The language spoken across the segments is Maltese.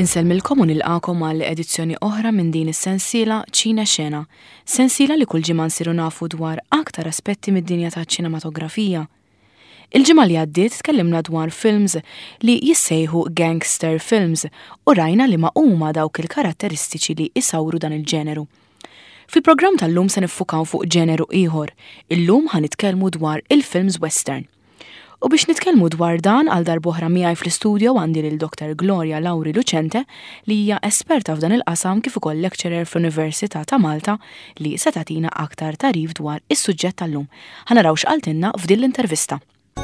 Insellmilkom u nilqakom għal edizzjoni oħra minn din is-sensiela Ċina Xena, sensiela li kull ġimgħa nsiru nafu dwar aktar aspetti mid-dinja taċ-ċinematografija. Il-ġimgħa li għaddiet tkellimna dwar films li jissejħu gangster films u rajna li ma huma dawk il-karatteristiċi li isawru dan il-ġeneru. Fil-programm tal-lum se niffukaw fuq ġeneru ieħor. Illum ħanitkellmu dwar il-films western. U biex nitkellmu dwar dan għal darb'oħra miegħi fl-istudju għandi lil Dr. Gloria Lauri Lucente li hija esperta f'dan il-qasam kif ukoll lecturer fl-Università ta' Malta li se tagħtina aktar tarif dwar is-suġġett tal-lum. Ħanaraw x'qaltilna f'din l-intervista.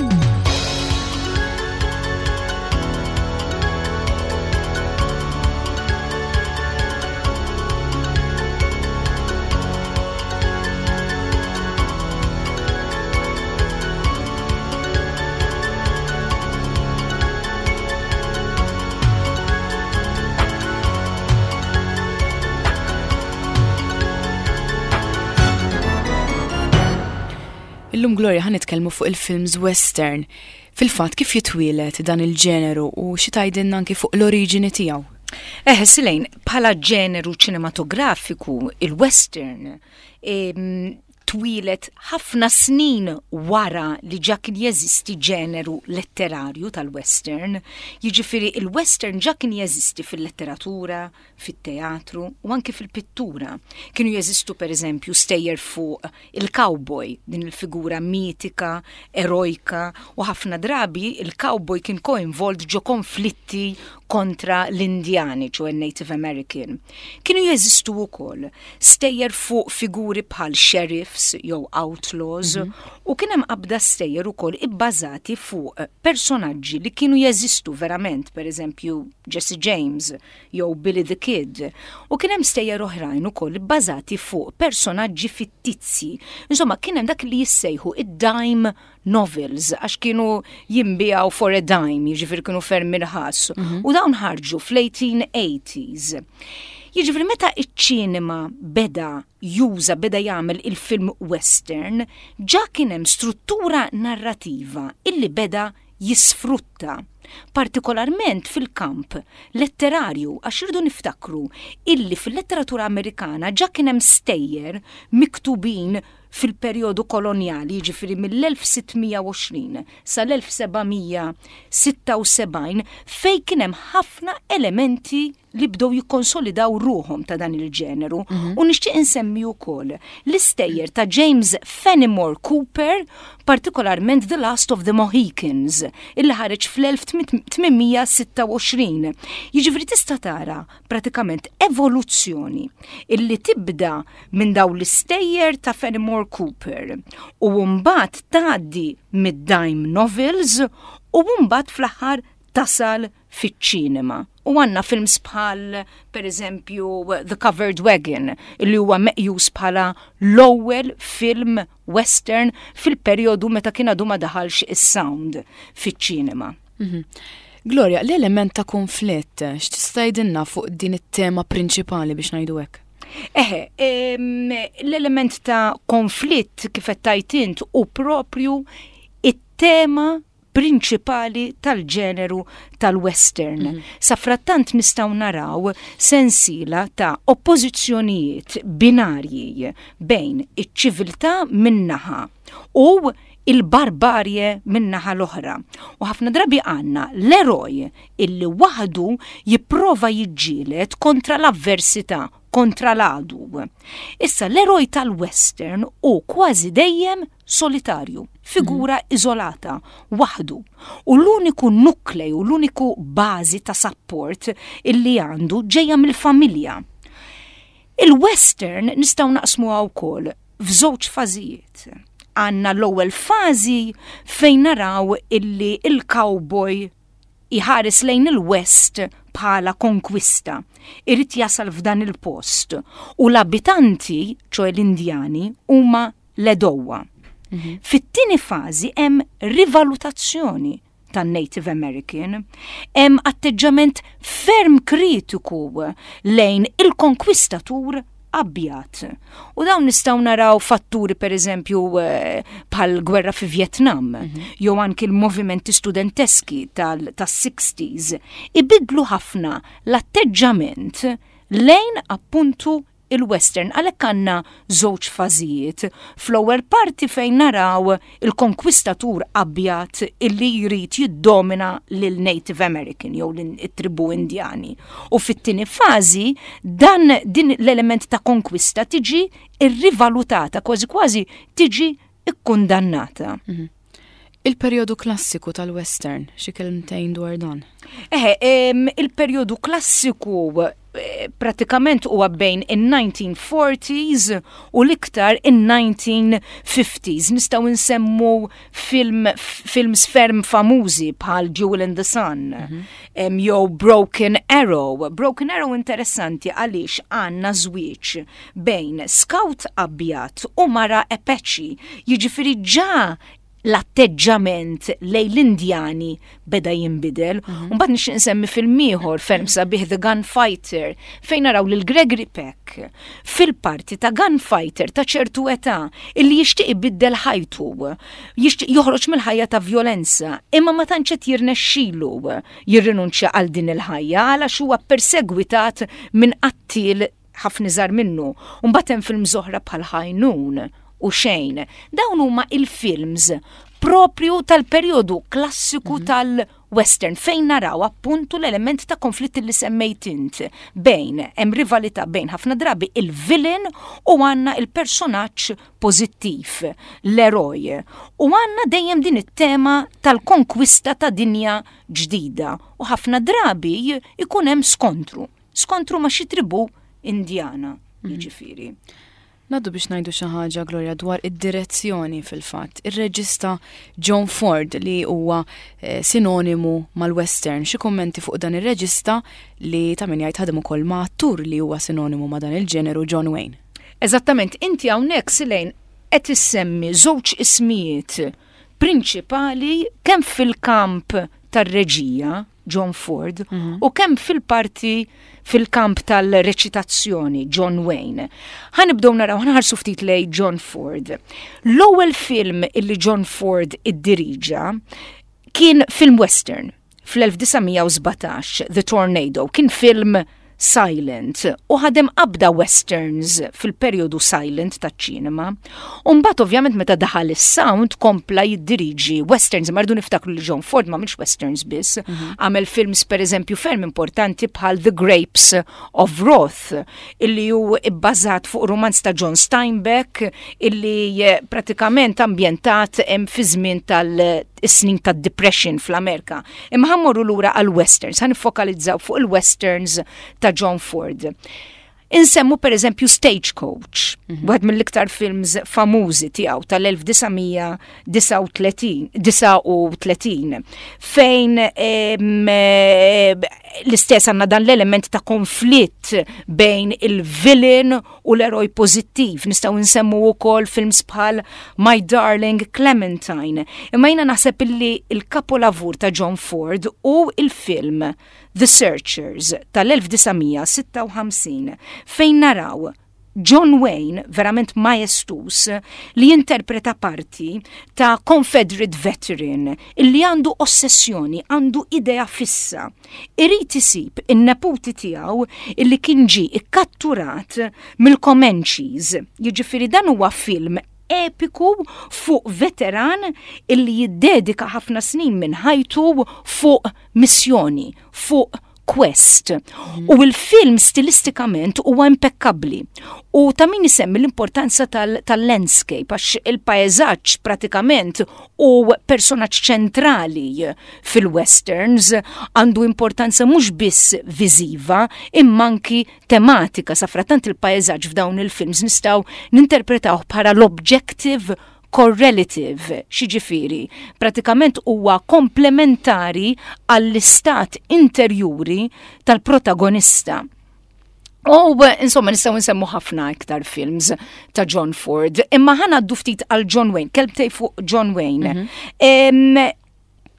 Illum Gloria ħanitkellmu fuq il-films western. Fil-fatt kif jitwielet dan il-ġeneru u xi tgħidilna anke fuq l-oriġini tiegħu? Silejn, bħala ġeneru ċinematografiku, il-western twilet ħafna snin wara li ġa kien jeżisti ġeneru letterarju tal-western. Jiġifieri il-western ġa kien jeżisti fil-letteratura, fit-teatru u anke fil-pittura. Kienu jeżistu pereżempju stejjer fuq il-cowboy, din il-figura mitika, erojka u ħafna drabi il-cowboy kien coinvolved ġo konflitti kontra l-Indjani, ċo Native American. Kienu jeżistu wkoll stejjer fuq figuri bħal sheriffs jew outlaws u kien hemm qabda stejjer ukoll ibbażati fuq personaġġi li kienu jeżistu verament, pereżempju Jesse James jew Billy the Kid. U kien hemm stejjer oħrajn ukoll ibbażati fuq personaġġi fittizji. Insomma, kien hemm dak li jissejħu id-dime novels għax kienu jimbijaw for a dime, jiġifieri kienu ferm irħas. U dawn ħarġu fl-1880s. Jiġifieri meta iċ-ċinema beda jagħmel il-film western, ġa kien hemm struttura narrativa illi beda jisfrutta, partikolarment fil-kamp letterarju, għax irdu niftakru illi fil-letteratura Amerikana ġa kien hemm stejjer miktubin fil-perjodu koloniali, jiġifieri mill-1620 sal-1776 fejn kien hemm ħafna elementi li bdew jikkonsolidaw ruhom ta' dan il-ġeneru u nixtieq insemmi wkoll l-istejjer ta' James Fenimore Cooper, partikolarment The Last of the Mohicans, illi ħareġ fl-1826. Jiġifieri tista' tara pratikament evoluzzjoni illi tibda minn dawn l-istejjer ta' Fenimore Cooper u mbagħad tgħaddi mid-dime novels u mbagħad fl-aħħar tasal fiċ-ċinema. U għandna films bħal, pereżempju, The Covered Wagon, illi huwa meqjus bħala l-ewwel film western fil-perjodu meta kien għadu ma daħalx is-sound fiċ-ċinema. Gloria, l-element ta' konflitt, x'tista' tgħidilna fuq din it-tema prinċipali biex ngħidu hekk? L-element ta' konflitt kif qed tajt int u propju it-tema prinċipali tal-ġeneru tal-western. Safrattant nistgħu naraw sensiela ta' oppożizzjonijiet binarji bejn iċ-ċiviltà minnaħa u il-barbarje minnaħa l-oħra. U ħafna drabi għandna l-eroj illi waħdu jipprova jiġġieled kontra l-avversità, kontra l-għadu. Issa l-eroj tal-western u kważi dejjem solitarju, figura iżolata, waħdu. U l-uniku nukleju, l-uniku bażi ta' support illi għandu ġejja mill-familja. Il-western nistgħu naqsmuha wkoll f'żewġ fażijiet. Għandna l-ewwel fażi fejn naraw illi il-cowboy iħares lejn il-west bħala konkwista, irid jasal f'dan il-post u l-abitanti, ċoe l-Indjani, huma l-edowa. Fit-tieni fażi hemm rivalutazzjoni tan-Native American, hemm atteġġament ferm kritiku lejn il-konkwistatur abjad. U dawn nistgħu naraw fatturi pereżempju bħal gwerra fi Vjetnam, jew anki l-movimenti studenteski tas-60s ibidlu ħafna l-atteġġament lejn appuntu il-western, għalhekk għandna żewġ fażijiet. Fl-ewwel parti fejn naraw il-konkwistatur abjad illi jrid jiddomina lil Native American jew it-tribu Indjani. U fit-tieni fażi din l-element ta' konkwista tiġi irrivalutata, kważi tiġi ikkundannata. Il-perjodu klassiku tal-western, xi kelmtejn dwar dan? Il-perjodu klassiku pratikament huwa bejn in-1940s u l-iktar in-1950s. Nistgħu nsemmu films ferm famużi bħal Jewel in the Sun, jew Broken Arrow. Broken Arrow interessanti għaliex għandna żwieġ bejn scout abjad u mara Apache, jiġifieri ġa l-atteġġament lej l-Indjani beda jinbidel. Mbagħad nixtieq nsemmi film ieħor ferm sabiħ The Gunfighter fejn naraw lil Gregory Peck fil-parti ta' gunfighter ta' ċertu età illi jixtieq ibiddel ħajtu, jixtieq joħroġ mill-ħajja ta' violenza, imma ma tantx qed jirnexxielu jirrinunċja għal din il-ħajja għalax huwa persegwitat minn qattil ħafna iżgħar minnu. U mbagħad hemm film oħra bħal High Noon u xejn. Dawn huma il-films propju tal-perjodu klassiku tal-western fejn naraw appuntu l-element ta' konflitt li semmejt int bejn hemm rivalità bejn ħafna drabi il-villain u għandna il-personaġġ pożittiv, l-eroj. U għandna dejjem din it-tema tal-konkwista ta' dinja ġdida u ħafna drabi ikun hemm skontru ma' xi tribu Indjana, jiġifieri. Naddu biex ngħidu xi ħaġa, Gloria, dwar id-direzzjoni fil-fatt. Ir-reġista John Ford li huwa sinonimu mal-western. Xi kummenti fuq dan ir-reġista li ta' min jgħid ħadem ukoll ma' attur li huwa sinonimu ma' dan il-ġeneru, John Wayne. Eżattament, inti hawnhekk Silejn qed issemmi żewġ ismijiet prinċipali kemm fil-kamp tar-reġija John Ford u kemm fil-kamp tal-reċitazzjoni John Wayne. Ħanibdew naraw ħarsu ftit lej John Ford. L-ewwel film illi John Ford iddiriġa kien film western fl-1917, The Tornado. Kien film silent u ħadem abda westerns fil-perjodu silent taċ-ċinema. U mbagħad ovvjament meta daħal is-sound kompla jiddiriġi westerns. Mardu niftakru li John Ford ma għamilx westerns biss, għamel films pereżempju ferm importanti bħal The Grapes of Wrath illi hu bbażat fuq romanz ta' John Steinbeck illi pratikament ambjentat hemm fi żmien is-snin tad-depression fl-Amerika. Imma ħammorru lura għal-westerns, ħanifokalizzaw fuq il-westerns ta' John Ford. Insemmu per eżempju Stagecoach, waħed mill-iktar films famużi tiegħu tal-1939 fejn l-istess għandna dan l-element ta' konflitt bejn il-villain u l-eroj pożittiv. Nistgħu nsemmu wkoll films bħal My Darling Clementine. Imma jiena naħseb illi il-kapolavur ta' John Ford u il-film The Searchers tal-1956 fejn naraw John Wayne, verament majestus, li jinterpreta parti ta' Confederate veteran illi għandu ossessjoni, għandu idea fissa. Irid isib in-neputi tiegħu illi kien ġie ikkatturat mill-Comanches. Jiġifieri dan huwa film epiku fuq veteran illi jiddedika ħafna snin minn ħajtu fuq missjoni, fuq quest. U il-film stilistikament huwa impeccabli. U ta' min isemmi l-importanza tal-landscape, għax il-paeżaġġ pratikament u personaġġ ċentrali fil-westerns għandu importanza mhux biss viżiva, imma anki tematika. Sa frattant il-paeżaġġ f'dawn il-films nistgħu ninterpretawh bħala l-objective correlative, xiġifieri, pratikament huwa komplementari għall-istat interjuri tal-protagonista. U insomma nistgħu nsemmu ħafna iktar films ta' John Ford, imma ħanaddu ftit għal John Wayne, kelbtej fuq John Wayne.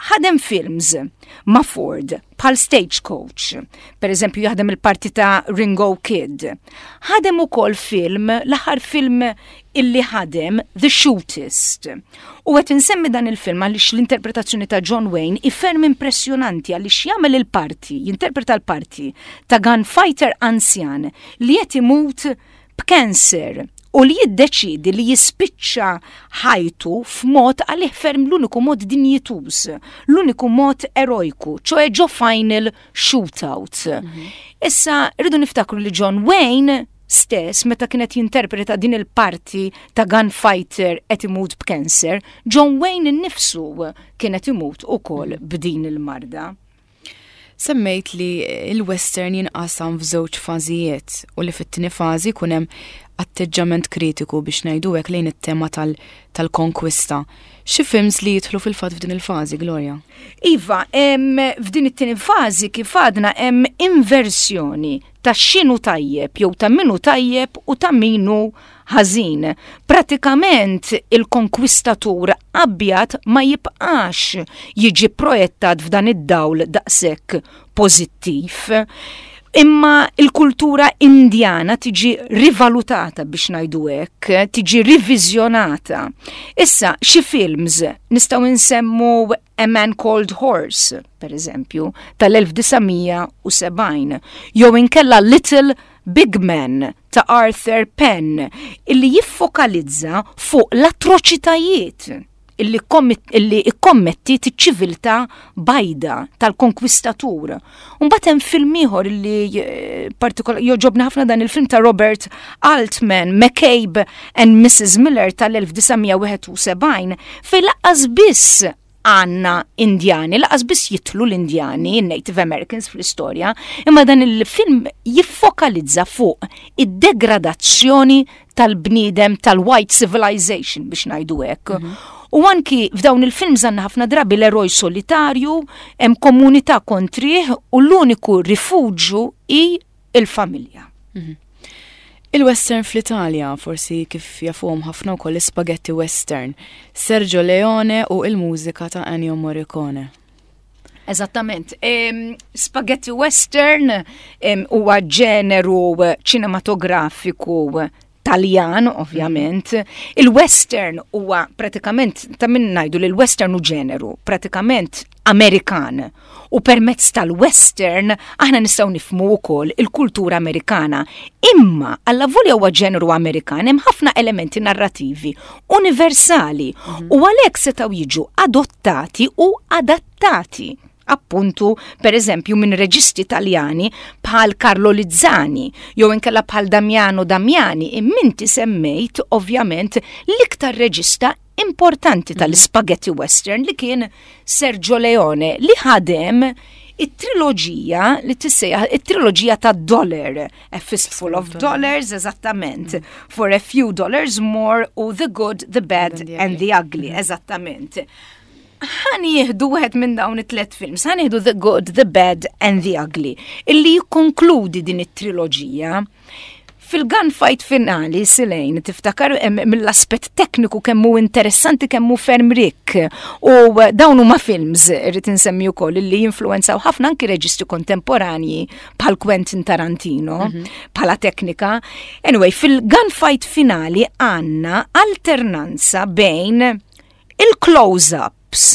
ħadem films ma' Ford bħal Stagecoach, per eżempju jaħdem il-parti ta' Ringo Kid. Ħadem ukoll film, l-aħħar film illi ħadem The Shootist. U għet insemmi dan il-film għalix l-interpretazzjoni ta' John Wayne iffermi impressjonanti għalix jagħmel il-parti, jinterpreta l-parti ta' gunfighter anzjan li qed imut b'kanser u li jiddeċidi li jispiċċa ħajtu f'mod għalih ferm l-uniku mod dinjituż, l-uniku mod erojku, ċoe ġo final shootout. Issa rridu niftakru li John Wayne stess, meta kienet jinterpreta din il-parti ta' gunfighter qed imut b'kanser, John Wayne innifsu kienet imut ukoll b'din il-marda. Semmejt li il-western jinqasam f'żewġ fażijiet u li fit-tieni fażi kun hemm atteġġament kritiku biex ngħidu hekk lejn it-tema tal-konkwista. Xi films li jidħlu fil-fatt f'din il-fażi, Gloria? Iva, f'din it-tieni fażi kif għadna hemm inversjoni ta' x'inhu tajjeb jew ta' minnu tajjeb u ta' minnu ħażin. Pratikament il-konkwistatur abjad ma jibqax jiġi projettat f'dan id-dawl daqshekk pożittiv. Imma il-kultura indjana tiġi rivalutata biex ngħidu hekk, tiġi rivizjonata. Issa, xi films nistgħu nsemmu A Man Called Horse, per eżempju, tal-1970, jew inkella Little Big Man ta' Arthur Penn, illi jiffokalizza fuq l-atroċitajiet illi ikkommetti t-ċiviltà bajda tal-konkwistatur. Mbagħad hemm film ieħor illi joġobna ħafna dan il-film ta' Robert Altman, McCabe and Mrs. Miller tal-1971, fejn laqqas biss għanna Indjani, laqas biss jitlu l-Indjani, Native Americans fl-istorja, imma dan il-film jiffokalizza fuq id-degradazzjoni tal-bniedem tal-white civilization biex ngħidu hekk. U anki f'dawn il-films għandna ħafna drabi l-eroj solitarju, hemm komunità kontrih u l-uniku rifuġġju hi il-familja. Il-western fl-Italja, forsi kif jafuhom ħafna wkoll l-spaghetti western, Sergio Leone u il-mużika ta' Ennio Morricone. Eżattament. Spaghetti western huwa ġeneru ċinematografiku Taljan, ovvjament. Il-western huwa pratikament, ta' min ngħidu li l-western u ġeneru pratikament Amerikan. U permezz tal-western aħna nistgħu nifhmu wkoll il-kultura Amerikana. Imma alla volja huwa ġeneru Amerikan hemm ħafna elementi narrativi universali u għalhekk setgħu jiġu adottati u adattati. Appuntu, per eżempju, minn reġisti Taljani bħal Carlo Lizzani, jew inkella bħal Damiano Damiani, imminti semmejt, ovvjament, l-iktar reġista importanti tal-spaghetti western li kien Sergio Leone, li ħadem it-triloġija li tissejjaħ it-triloġija ta' Dollar, A Fistful of Dollars, eżattament, For a Few Dollars More u The Good, The Bad and the Ugly, eżattament. Ħan jihdu għed minn dawn it-tlet films, ħan jihdu The Good, The Bad and the Ugly, illi jikkonkludi din it-triloġija. Fil-gunfight finali, Silejn, tiftakar mill-aspett tekniku kemmu interessanti kemmu ferm rik, u dawn huma films, irrid insemmi wkoll, illi jinfluenzaw ħafna anki reġisti kontemporanji bħal Quentin Tarantino, bħala teknika. Anyway, fil-gunfight finali għanna alternanza bejn il-close-up,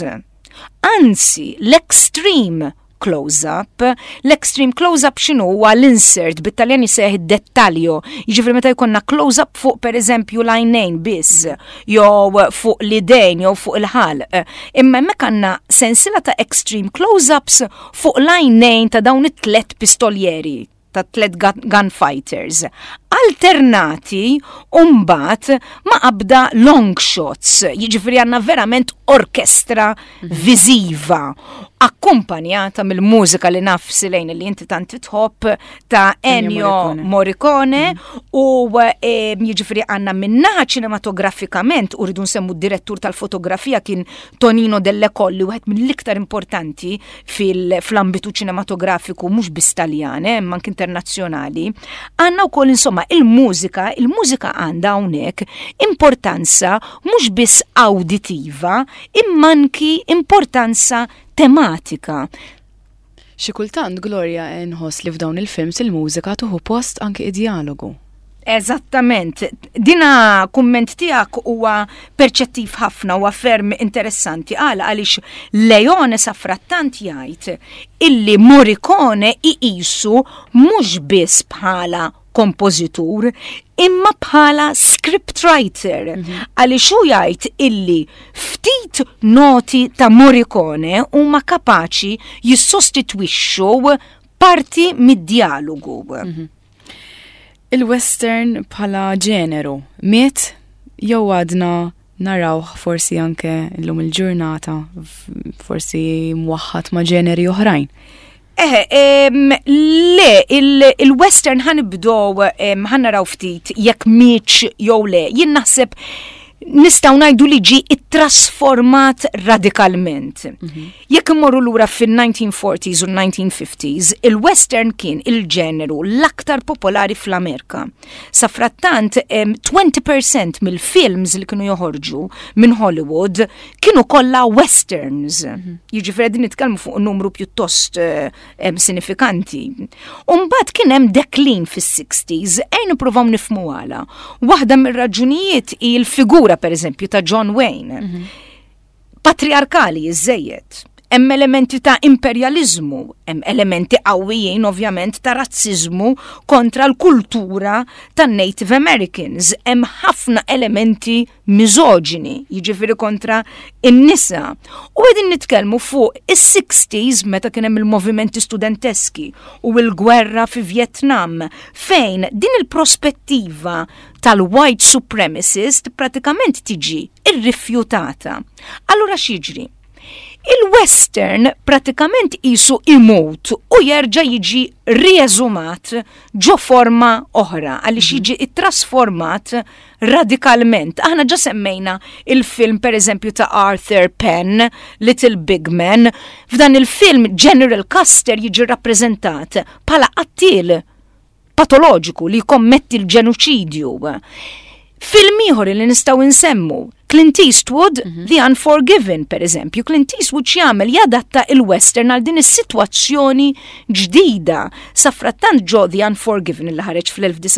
anzi, l-extreme close-up. L-extreme close-up xinu huwa l-insert, bit-Taljan jisejħ id-dettaljo. Jiġifieri meta jkollna close-up fuq pereżempju l-għajnejn biss, jew fuq l-idejn, jew fuq il-ħalq. Imma hemmhekk għandna sensiela ta' extreme close-ups fuq l-għajnejn ta' dawn it-tlet pistoljeri, ta' tlet gunfighters. Alternati umbat ma' qabda long shots, jiġifieri għandna verament orkestra viżiva, akkumpanjata mill-mużika li naf Silejn li inti tant titħobb ta' Ennio Morricone u jiġifieri għandna minnaħa ċinematografikament u rridu nsemmu d-direttur tal-fotografija kien Tonino Delle Colli, wieħed mill-iktar importanti fl-ambitu ċinematografiku mhux biss Taljan, imma anke internazzjonali. Għandna wkoll insomma il-mużika għandha hawnhekk importanza mhux biss awditiva imma anki importanza tematika. Xi kultant Gloria nħoss li f'dawn il-films il-mużika tuħu post anki id-dialogu. Eżattament. Dina kumment tiegħek huwa perċettiv ħafna u ferm interessanti għaliex Leone Safrattant jgħid illi Morricone iqisu mhux biss bħala kompożitur imma bħala scriptwriter għaliex hu jgħid illi ftit noti ta' Morricone huma kapaċi jissostitwixxu parti mid-dialogu. Il-western bħala ġeneru miet jew għadna naraw forsi anke llum il-ġurnata forsi mwaħħad ma' ġeneri oħrajn. Le, il-western ħanibdow ħannaraw ftit jekk mietx jew le. Jien naħseb nistgħu ngħidu li ġi ittrasformat radikalment. Jekk immorru lura fin-1940s u 1950s, il-western kien il-ġeneru l-aktar popolari fl-Amerika. Sa frattant 20% mill-films li kienu joħorġu minn Hollywood kienu kollha westerns. Jiġifieri din nitkellmu fuq numru pjuttost sinifikanti. U mbagħad kien hemm deklin fis-60s, nippruvaw nifhmu għala. Waħda mir-raġunijiet hi l-figura pereżempju ta' John Wayne. Patriarkali iżejjed. Hemm elementi ta' imperializmu, hemm elementi qawwijin ovvjament ta' razziżmu kontra l-kultura tan Native Americans, hemm ħafna elementi miżoġini, jiġifieri kontra in-nisa. U qegħdin nitkellmu fuq is-60s meta kien hemm il-movimenti studenteski u l-gwerra fi Vietnam fejn din il-prospettiva tal-white supremacist pratikament tiġi irrifjutata. Allura x'jiġri? Il-western pratikament qisu imut u jerġa' jiġi rieżumat ġo forma oħra għaliex jiġi ittrasformat radikalment. Aħna ġa semmejna il-film pereżempju ta' Arthur Penn, Little Big Man. F'dan il-film General Custer jiġi rappreżentat bħala qattil patoloġiku li jkommetti l-ġenoċidju. Film ieħor li nistgħu nsemmu Clint Eastwood, The Unforgiven, per eżempju. Clint Eastwood x'jagħmel jadatta il-western għal din is-sitwazzjoni ġdida. Sa frattant ġo The Unforgiven li ħareġ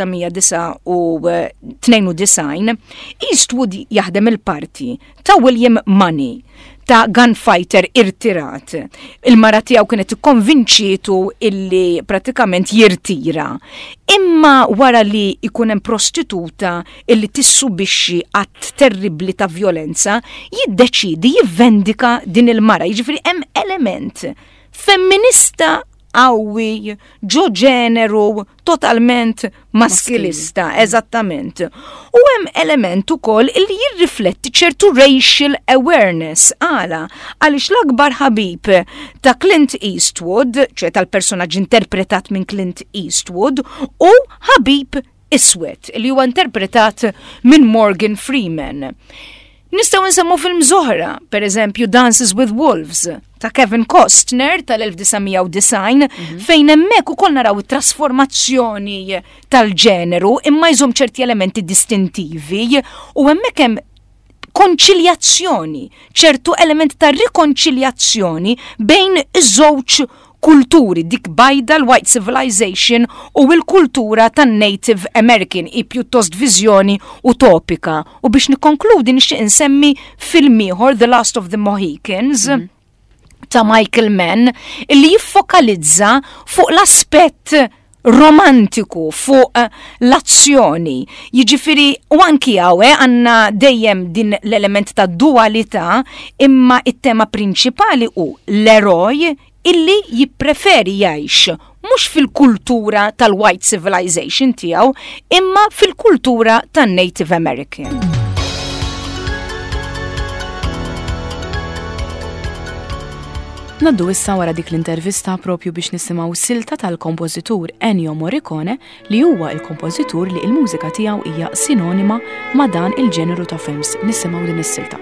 fl-1992, Eastwood jaħdem il-parti ta' William Money, ta' gunfighter irtirat. Il-mara tiegħu kienet ikkonvinċitu illi pratikament jirtira. Imma wara li ikun hemm prostituta illi tissubixxi att terribli ta' violenza, jiddeċidi jivvendika din il-mara. Jiġifieri hemm element femminista qawwi ġo ġeneru totalment maskilista, eżattament. U hemm element ukoll li jirrifletti ċertu racial awareness għaliex l-akbar ħabib ta' Clint Eastwood, ċe tal-personaġġ interpretat minn Clint Eastwood, u ħabib iswed li huwa interpretat minn Morgan Freeman. Nistgħu nsemmu film oħra, pereżempju Dances with Wolves ta' Kevin Costner tal-1990 fejn hemmhekk ukoll naraw it-trasformazzjoni tal-ġeneru imma jżomm ċerti elementi distintivi u hemmhekk hemm konċiljazzjoni, ċertu element ta' rikonċiljazzjoni bejn iż-żewġ kulturi, dik bajda l-white civilization u l-kultura tan-Native American i pjuttost viżjoni utopika. U biex nikkonkludi nixtieq insemmi film ieħor The Last of the Mohicans ta' Michael Mann illi jiffokalizza fuq l-aspett romantiku fuq l-azzjoni. Jiġifieri u anki hawn għandna dejjem din l-element ta' dualità imma it-tema prinċipali hu l-eroj illi jippreferi jgħix mhux fil-kultura tal-white civilization tiegħu imma fil-kultura tan-Native American. Naddu issa wara dik l-intervista propju biex nisimgħu silta tal-kompożitur Ennio Morricone li huwa l-kompożitur li l-mużika tiegħu hija sinonima ma' dan il-ġeneru ta' films. Nisimgħu din is-silta.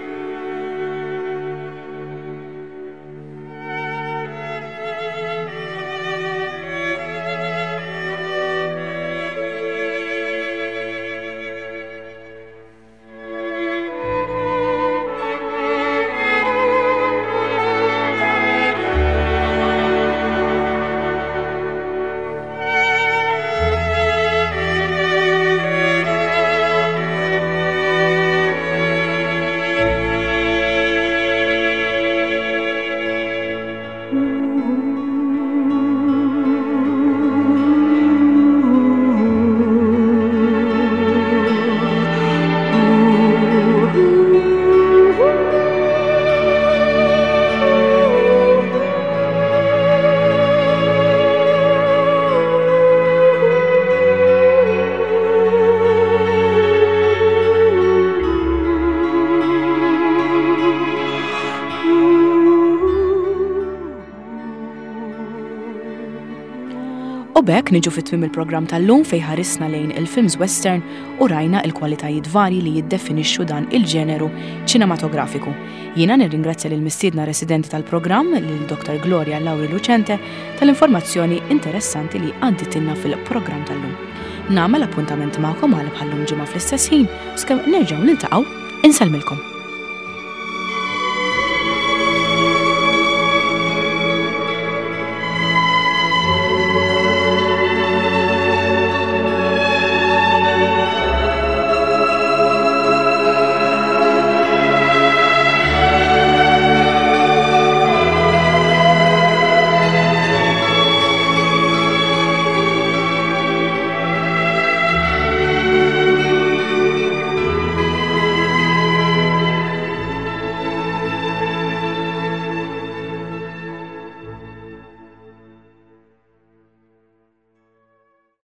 U bekk niġu fit-tmiem il-programm tal-lum fejn ħarisna lejn il-films western u rajna il-kwalitajiet varji li jiddefinixxu dan il-ġeneru ċinematografiku. Jiena nirringrazzja lil mistiedna residenti tal-programm lil Dr. Gloria Lauri Lucente tal-informazzjoni interessanti li għadditilna fil-programm tal-lum. Nagħmel appuntament magħkom għal bħallum ġimgħa fl-istess ħin, skemm nerġgħu niltaqgħu insalmilkom.